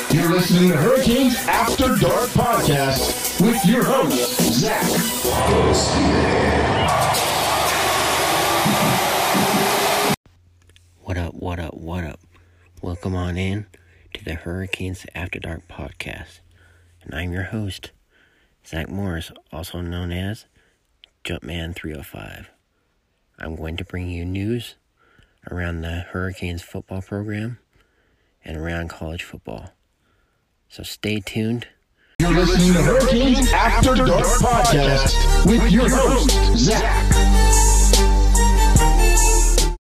You're listening to Hurricanes After Dark Podcast with your host, Zach. What up? Welcome on in to the Hurricanes After Dark Podcast. And I'm your host, Zach Morris, also known as Jumpman305. I'm going to bring you news around the Hurricanes football program and around college football. So stay tuned. You're listening to Hurricanes After Dark Podcast with your host, Zach.